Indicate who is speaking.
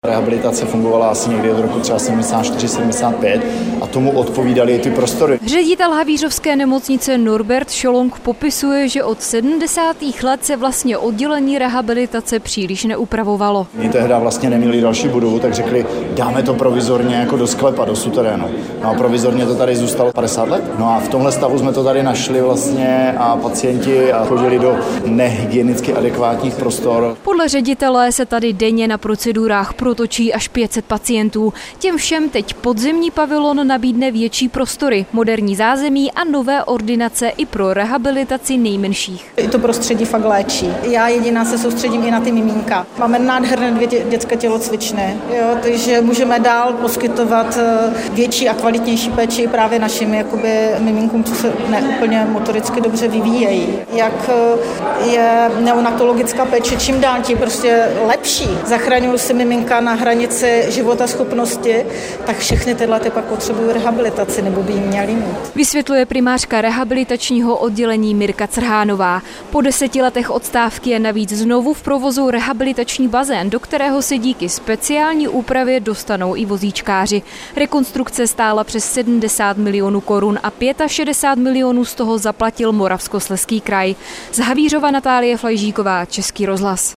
Speaker 1: Rehabilitace fungovala asi někdy od roku třeba 74-75 a tomu odpovídaly ty prostory.
Speaker 2: Ředitel havířovské nemocnice Norbert Scholong popisuje, že od 70. let se vlastně oddělení rehabilitace příliš neupravovalo.
Speaker 1: Oni tehdy vlastně neměli další budovu, tak řekli, dáme to provizorně jako do sklepa, do suterénu. No a provizorně to tady zůstalo 50 let. No a v tomhle stavu jsme to tady našli vlastně a pacienti chodili do nehygienicky adekvátních prostor.
Speaker 2: Podle ředitele se tady denně na procedurách protočí až 500 pacientů. Těm všem teď podzemní pavilon nabídne větší prostory, moderní zázemí a nové ordinace i pro rehabilitaci nejmenších.
Speaker 3: I to prostředí fakt léčí. Já jediná se soustředím i na ty miminka. Máme nádherné 2 dětské tělocvičny, takže můžeme dál poskytovat větší a kvalitnější péči právě našim miminkům, co se neúplně motoricky dobře vyvíjejí. Jak je neonatologická péče čím dál tím prostě lepší. Zachraňují si miminka na hranici životaschopnosti, tak všechny tyhle pak potřebují rehabilitaci nebo by ji měly mít.
Speaker 2: Vysvětluje primářka rehabilitačního oddělení Mirka Crhánová. Po 10 letech odstávky je navíc znovu v provozu rehabilitační bazén, do kterého se díky speciální úpravě dostanou i vozíčkáři. Rekonstrukce stála přes 70 milionů korun a 65 milionů z toho zaplatil Moravskoslezský kraj. Z Havířova Natálie Flajžíková, Český rozhlas.